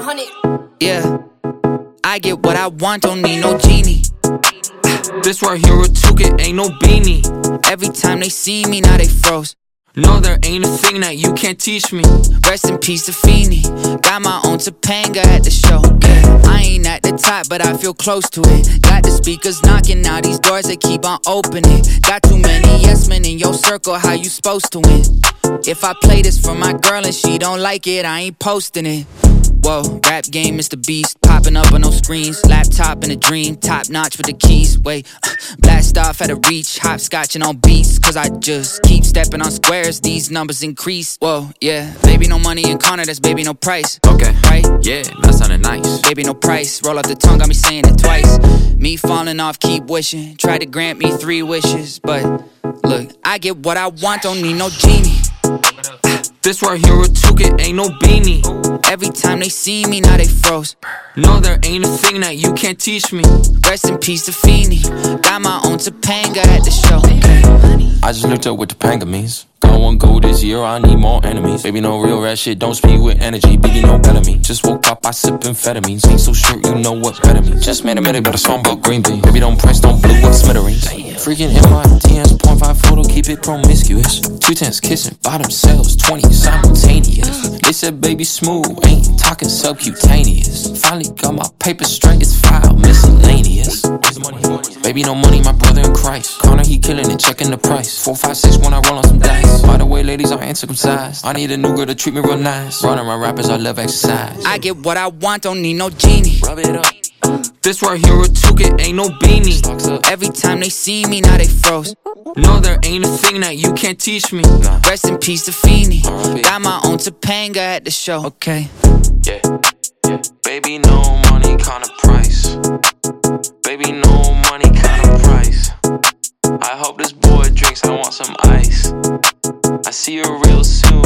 100. Yeah, I get what I want, don't need no genie. This right here a toolkit, ain't no beanie. Every time they see me, now they froze. No, there ain't a thing that you can't teach me. Rest in peace to Feeny. Got my own Topanga at the show. I ain't at the top, but I feel close to it. Got the speakers knocking, now these doors they keep on opening. Got too many yes men in your circle, how you supposed to win? If I play this for my girl and she don't like it, I ain't posting it. Whoa, rap game, Mr. Beast, popping up on those screens. Laptop in a dream, top notch with the keys. Wait, blast off at a reach, hopscotching on beats. Cause I just keep stepping on squares, these numbers increase. Whoa, yeah, baby no money in corner, that's baby no price. Okay, right? Yeah, that sounded nice. Baby no price, roll up the tongue, got me saying it twice. Me falling off, keep wishing, try to grant me 3 wishes. But look, I get what I want, don't need no genie. This right here a toolkit, ain't no beanie. Every time they see me, now they froze. No, there ain't a thing that you can't teach me. Rest in peace to Feeny. Got my own Topanga at the show. I just looked up what Topanga means. Got one goal this year, I need more enemies. Baby, no real rap shit, don't speak with energy. Baby, no Bellamy. Just woke up, I sip amphetamines. Ain't so sure you know what better means. Just made a minute, but a song about green beans. Baby, don't press, don't blue up smithereens. Freaking MITN's 0.5 photo, keep it promiscuous. 2 10s kissing by themselves, 20 simultaneous. They said baby smooth, ain't talking subcutaneous. Finally got my paper straight, it's filed miscellaneous. Baby, no money, my brother in Christ. Connor, he killing it, checking the price. 4, 5, 6 when I roll on some dice. By the way, ladies, I ain't circumcised. I need a new girl to treat me real nice. Running around rappers, I love exercise. I get what I want, don't need no genie. Rub it up. This right here a toolkit, ain't no beanie. Every time they see me, now they froze. No, there ain't a thing that you can't teach me. Rest in peace to Feeny. Got my own Topanga at the show. Okay. Yeah, yeah. Baby, no money, kinda price. Baby, no money, kinda price. I hope this boy drinks, I want some ice. I see you real soon.